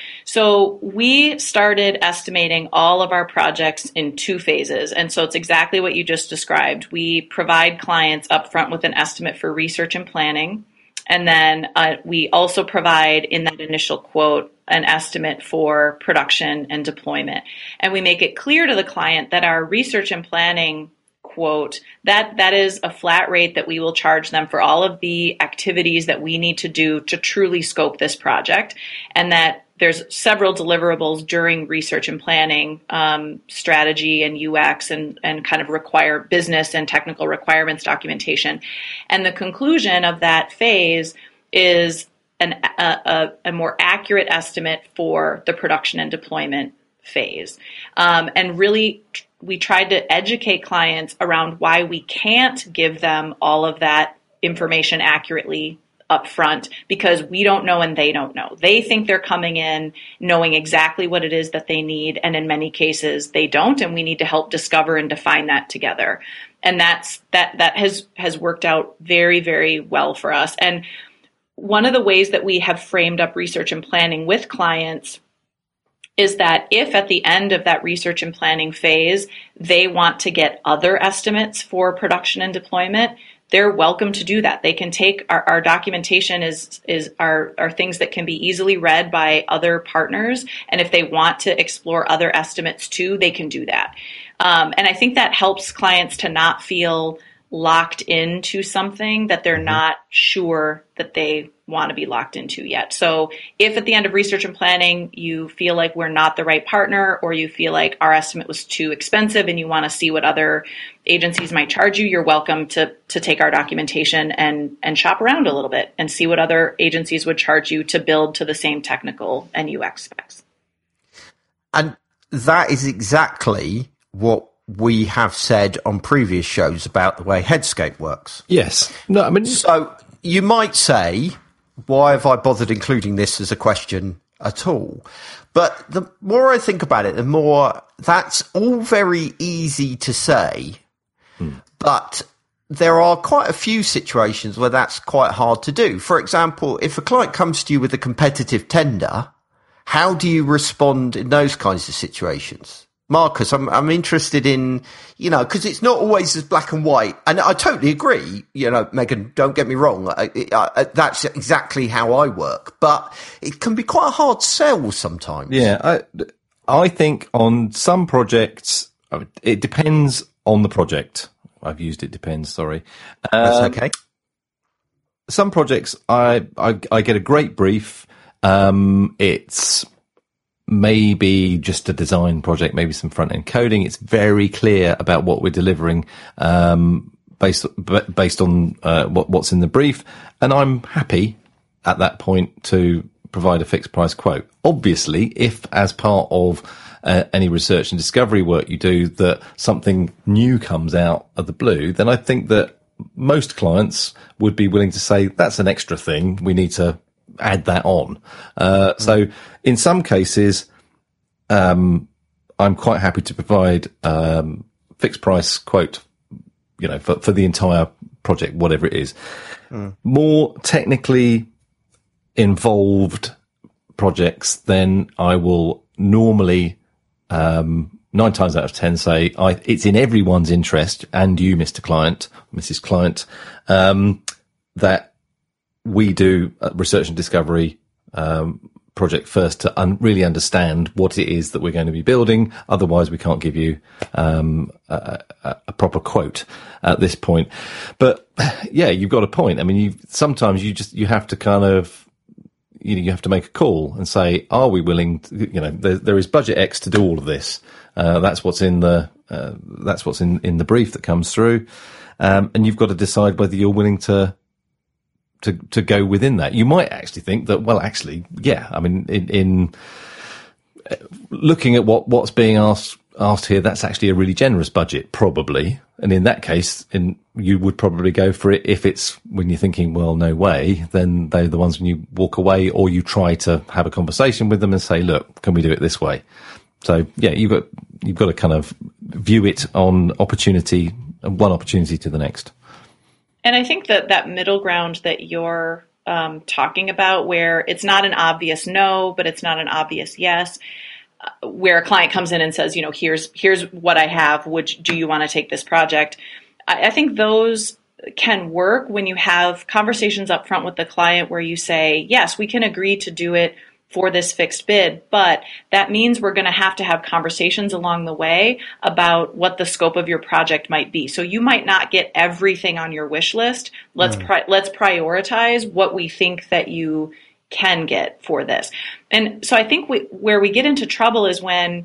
So we started estimating all of our projects in two phases. And so it's exactly what you just described. We provide clients upfront with an estimate for research and planning. And then uh, we also provide in that initial quote an estimate for production and deployment. And we make it clear to the client that our research and planning quote, that that is a flat rate that we will charge them for all of the activities that we need to do to truly scope this project, and that there's several deliverables during research and planning, um, strategy and U X, and, and kind of require business and technical requirements documentation. And the conclusion of that phase is an, a, a, a more accurate estimate for the production and deployment phase. Um, and really, we tried to educate clients around why we can't give them all of that information accurately up front, because we don't know and they don't know. They think they're coming in knowing exactly what it is that they need, and in many cases they don't, and we need to help discover and define that together. And that's that that has has worked out very, very well for us. And one of the ways that we have framed up research and planning with clients is that if at the end of that research and planning phase they want to get other estimates for production and deployment, they're welcome to do that. They can take our, our documentation is is are, are things that can be easily read by other partners. And if they want to explore other estimates too, they can do that. Um, and I think that helps clients to not feel locked into something that they're not sure that they want to be locked into yet. So if at the end of research and planning you feel like we're not the right partner, or you feel like our estimate was too expensive and you want to see what other agencies might charge you, you're welcome to to take our documentation and and shop around a little bit and see what other agencies would charge you to build to the same technical and U X specs. And that is exactly what we have said on previous shows about the way Headscape works. Yes. No, I mean, so you might say, why have I bothered including this as a question at all? But the more I think about it, the more that's all very easy to say, hmm. but there are quite a few situations where that's quite hard to do. For example, if a client comes to you with a competitive tender, how do you respond in those kinds of situations? Marcus, I'm, I'm interested in, you know, because it's not always as black and white. And I totally agree. You know, Megan, don't get me wrong. I, I, that's exactly how I work. But it can be quite a hard sell sometimes. Yeah, I, I think on some projects, it depends on the project. I've used it depends, sorry. That's um, okay. Some projects, I, I, I get a great brief. Um, it's maybe just a design project, maybe some front-end coding. It's very clear about what we're delivering, um, based, based on, uh, what, what's in the brief. And I'm happy at that point to provide a fixed price quote. Obviously, if as part of uh, any research and discovery work you do that something new comes out of the blue, then I think that most clients would be willing to say that's an extra thing. We need to add that on. Uh, mm. So in some cases, um, I'm quite happy to provide um, fixed price quote, you know, for, for the entire project, whatever it is. Mm. More technically involved projects, then I will normally, um, nine times out of ten say I, it's in everyone's interest, and you, Mister Client, Missus Client, um, that we do a research and discovery um, project first to un- really understand what it is that we're going to be building. Otherwise, we can't give you um, a, a, a proper quote at this point. But yeah, you've got a point. I mean, you sometimes you just you have to kind of you know you have to make a call and say, are we willing to, you know, there, there is budget X to do all of this. Uh, that's what's in the uh, that's what's in, in the brief that comes through, um, and you've got to decide whether you're willing to. To, to go within that. You might actually think that, well, actually, yeah, I mean, in, in looking at what, what's being asked, asked here, that's actually a really generous budget, probably. And in that case, in, you would probably go for it. If it's when you're thinking, well, no way, then they're the ones when you walk away or you try to have a conversation with them and say, look, can we do it this way? So yeah, you've got, you've got to kind of view it on opportunity, one opportunity to the next. And I think that that middle ground that you're um, talking about, where it's not an obvious no, but it's not an obvious yes, uh, where a client comes in and says, you know, here's here's what I have. Would do you want to take this project? I, I think those can work when you have conversations up front with the client where you say, yes, we can agree to do it for this fixed bid, but that means we're going to have to have conversations along the way about what the scope of your project might be. So you might not get everything on your wish list. Let's mm. pri- let's prioritize what we think that you can get for this. And so I think we, where we get into trouble is when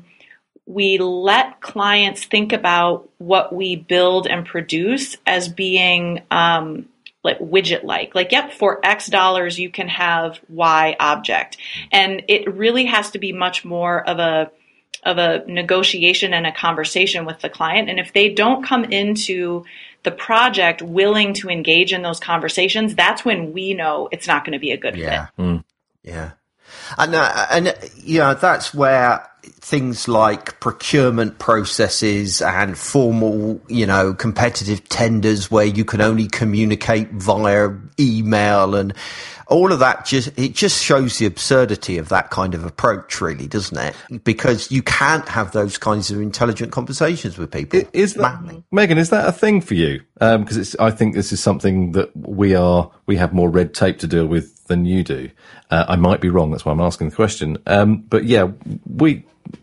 we let clients think about what we build and produce as being um, like widget-like, like, yep, for X dollars, you can have Y object. And it really has to be much more of a, of a negotiation and a conversation with the client. And if they don't come into the project willing to engage in those conversations, that's when we know it's not going to be a good yeah. fit. Mm. Yeah. And, uh, and, you know, that's where things like procurement processes and formal, you know, competitive tenders where you can only communicate via email and all of that, just it just shows the absurdity of that kind of approach, really, doesn't it? Because you can't have those kinds of intelligent conversations with people. Is that, Megan, is that a thing for you? Um, because it's, I think this is something that we are, we have more red tape to deal with than you do. Uh, I might be wrong. That's why I'm asking the question. Um, but yeah, we,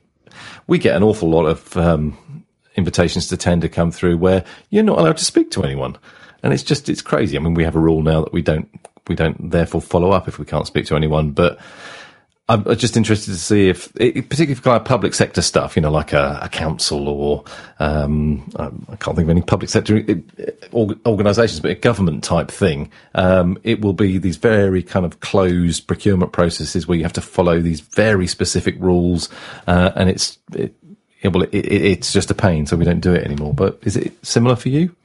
we get an awful lot of, um, invitations to tender come through where you're not allowed to speak to anyone. And it's just, it's crazy. I mean, we have a rule now that we don't, we don't therefore follow up if we can't speak to anyone. But I'm just interested to see if, particularly for kind of public sector stuff, you know, like a, a council or, um, I can't think of any public sector organisations, but a government type thing. Um, it will be these very kind of closed procurement processes where you have to follow these very specific rules. Uh, and it's, it, it, well, it, it, it's just a pain. So we don't do it anymore. But is it similar for you?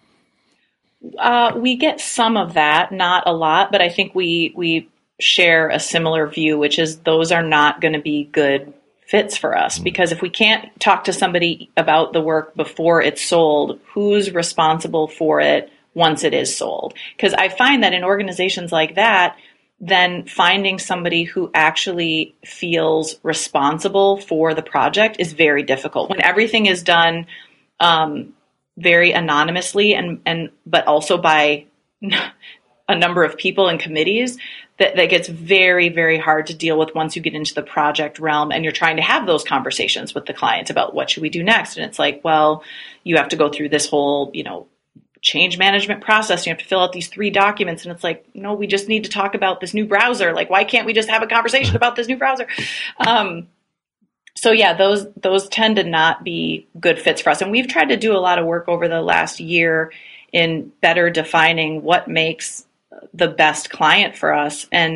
Uh, we get some of that, not a lot, but I think we, we share a similar view, which is those are not going to be good fits for us. Because if we can't talk to somebody about the work before it's sold, who's responsible for it once it is sold? Because I find that in organizations like that, then finding somebody who actually feels responsible for the project is very difficult. When everything is done, um, very anonymously and, and, but also by a number of people and committees, that, that gets very, very hard to deal with once you get into the project realm and you're trying to have those conversations with the client about what should we do next. And it's like, well, you have to go through this whole, you know, change management process. You have to fill out these three documents. And it's like, no, we just need to talk about this new browser. Like, why can't we just have a conversation about this new browser? Um, So yeah, those those tend to not be good fits for us. And we've tried to do a lot of work over the last year in better defining what makes the best client for us. And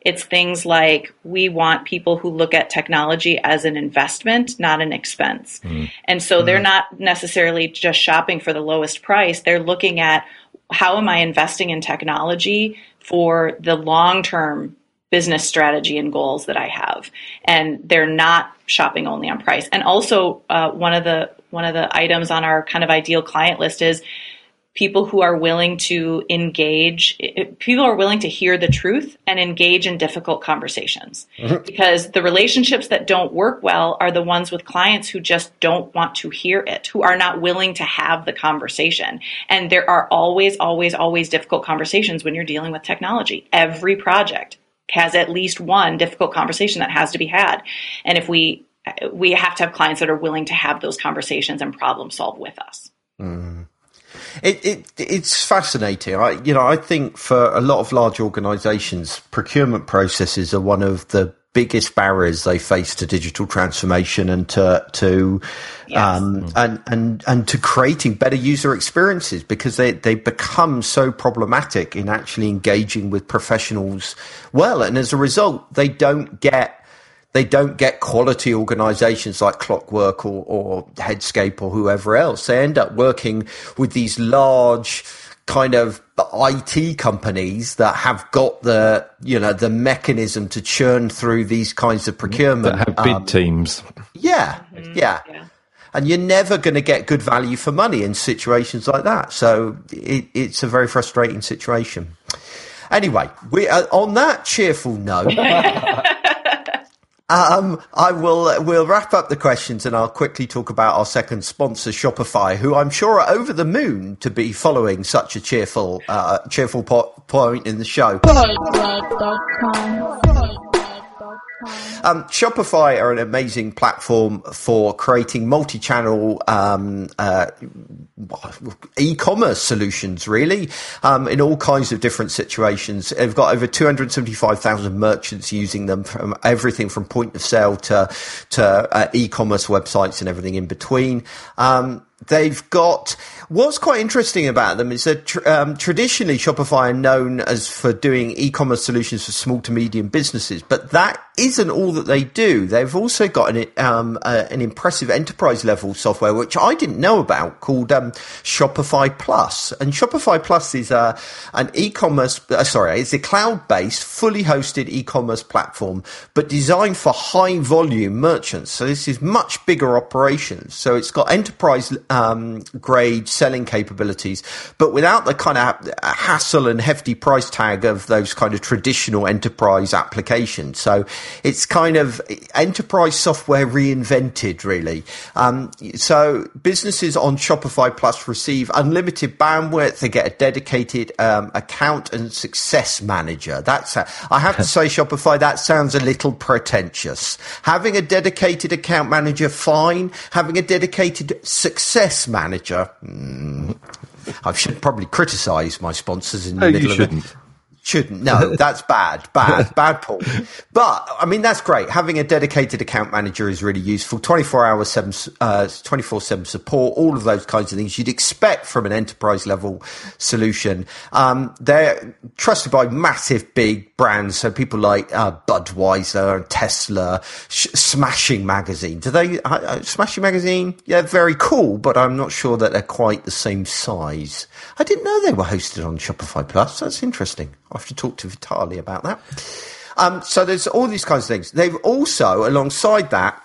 It's things like we want people who look at technology as an investment, not an expense. Mm. And so mm. they're not necessarily just shopping for the lowest price. They're looking at, how am I investing in technology for the long-term business strategy and goals that I have? And they're not shopping only on price. And also, uh, one of the one of the items on our kind of ideal client list is people who are willing to engage, people are willing to hear the truth and engage in difficult conversations. Mm-hmm. Because the relationships that don't work well are the ones with clients who just don't want to hear it, who are not willing to have the conversation. And there are always, always, always difficult conversations when you're dealing with technology. Every project has at least one difficult conversation that has to be had. And if we, we have to have clients that are willing to have those conversations and problem solve with us. Mm. It, it it's fascinating. I you know I think for a lot of large organisations, procurement processes are one of the biggest barriers they face to digital transformation and to to yes. um, and and and to creating better user experiences, because they they become so problematic in actually engaging with professionals well, and as a result, they don't get. They don't get quality organizations like Clockwork or, or Headscape or whoever else. They end up working with these large kind of I T companies that have got the, you know, the mechanism to churn through these kinds of procurement. That have big um, teams. Yeah, mm-hmm. yeah. yeah. And you're never going to get good value for money in situations like that. So it, it's a very frustrating situation. Anyway, we uh, on that cheerful note... Um, I will, we'll wrap up the questions and I'll quickly talk about our second sponsor, Shopify, who I'm sure are over the moon to be following such a cheerful, uh, cheerful po- point in the show. Um, Shopify are an amazing platform for creating multi-channel um, uh, e-commerce solutions, really, um, in all kinds of different situations. They've got over two hundred seventy-five thousand merchants using them, from everything from point of sale to to uh, e-commerce websites and everything in between. Um, They've got, what's quite interesting about them is that tr- um, traditionally Shopify are known as for doing e-commerce solutions for small to medium businesses, but that isn't all that they do. They've also got an, um, uh, an impressive enterprise level software, which I didn't know about, called um, Shopify Plus. And Shopify Plus is a, an e-commerce, uh, sorry, it's a cloud-based, fully hosted e-commerce platform, but designed for high volume merchants. So this is much bigger operations. So it's got enterprise Um, grade selling capabilities, but without the kind of hassle and hefty price tag of those kind of traditional enterprise applications. So it's kind of enterprise software reinvented, really. Um, so businesses on Shopify Plus receive unlimited bandwidth. They get a dedicated um, account and success manager. That's a, I have to say, Shopify, that sounds a little pretentious. Having a dedicated account manager, fine. Having a dedicated success manager. Mm, I should probably criticize my sponsors in the no, middle you of shouldn't. it. Shouldn't. No, that's bad. Bad. Bad, Paul. But, I mean, that's great. Having a dedicated account manager is really useful. twenty-four hour, seven, uh, twenty-four seven support, all of those kinds of things you'd expect from an enterprise level solution. Um, they're trusted by massive big brands. So people like uh, Budweiser and Tesla, Sh- Smashing Magazine. Do they, uh, Smashing Magazine? Yeah, very cool, but I'm not sure that they're quite the same size. I didn't know they were hosted on Shopify Plus. That's interesting. I have to talk to Vitaly about that. Um, so there's all these kinds of things. They've also, alongside that,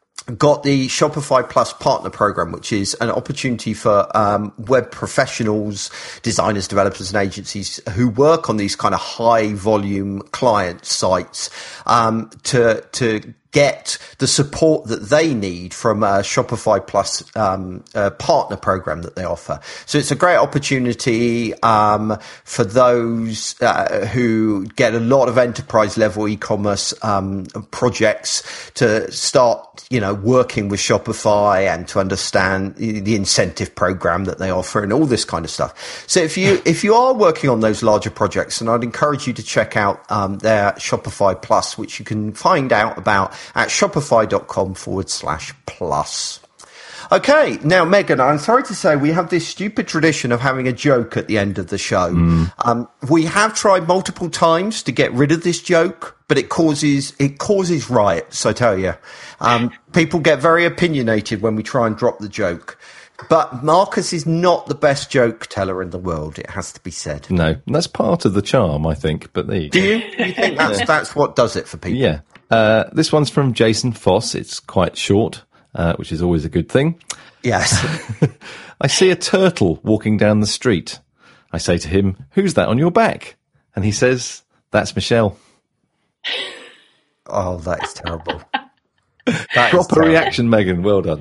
got the Shopify Plus Partner Program, which is an opportunity for um, web professionals, designers, developers, and agencies who work on these kind of high volume client sites um, to to get the support that they need from a Shopify Plus um, uh, partner program that they offer. So it's a great opportunity um, for those uh, who get a lot of enterprise level e-commerce um, projects to start, you know, working with Shopify and to understand the incentive program that they offer and all this kind of stuff. So if you if you are working on those larger projects, and I'd encourage you to check out um, their Shopify Plus, which you can find out about at shopify.com forward slash plus. Okay, now, Megan, I'm sorry to say we have this stupid tradition of having a joke at the end of the show. Mm. Um, we have tried multiple times to get rid of this joke, but it causes it causes riots, I tell you. Um, people get very opinionated when we try and drop the joke. But Marcus is not the best joke teller in the world, it has to be said. No, that's part of the charm, I think. But there you Do go. you? Do you think that's, that's what does it for people? Yeah. Uh, this one's from Jason Foss. It's quite short, uh, which is always a good thing. Yes. I see a turtle walking down the street. I say to him, "Who's that on your back?" And he says, "That's Michelle." Oh, that is terrible. That Proper is terrible. reaction, Megan. Well done.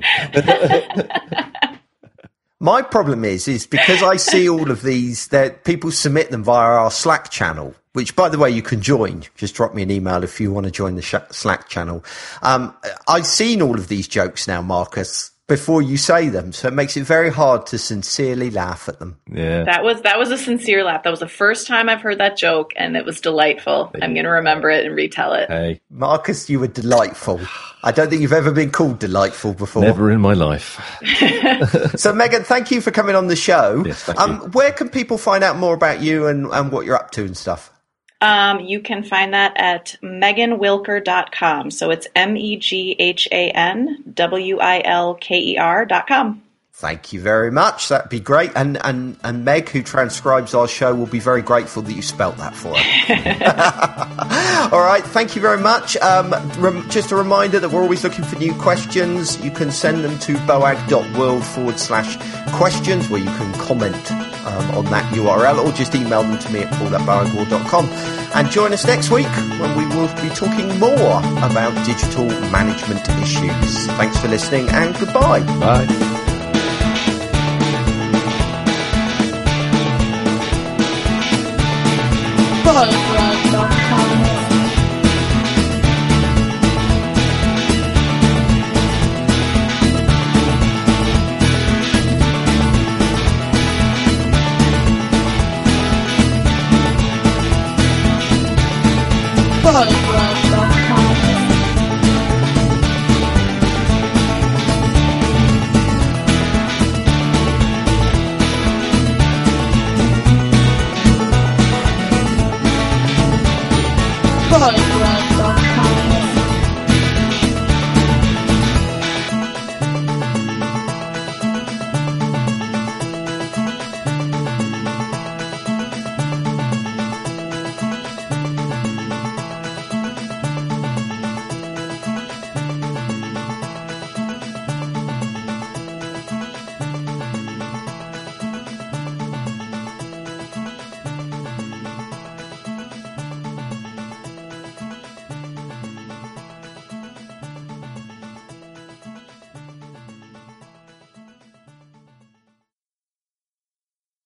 My problem is, is because I see all of these, that people submit them via our Slack channel, which, by the way, you can join. Just drop me an email if you want to join the sh- Slack channel. Um, I've seen all of these jokes now, Marcus, before you say them, so it makes it very hard to sincerely laugh at them. Yeah. That was that was a sincere laugh. That was the first time I've heard that joke, and it was delightful. I'm going to remember it and retell it. Hey. Marcus, you were delightful. I don't think you've ever been called delightful before. Never in my life. So, Megan, thank you for coming on the show. Yes, thank um, you. Where can people find out more about you and, and what you're up to and stuff? Um, you can find that at megan wilker dot com. So it's M E G H A N W I L K E R dot com. Thank you very much. That'd be great. And, and, and Meg, who transcribes our show, will be very grateful that you spelt that for her. All right. Thank you very much. Um, rem- just a reminder that we're always looking for new questions. You can send them to boag.world forward slash questions, where you can comment um, on that U R L, or just email them to me at paul at boagworld dot com. And join us next week when we will be talking more about digital management issues. Thanks for listening and goodbye. Bye.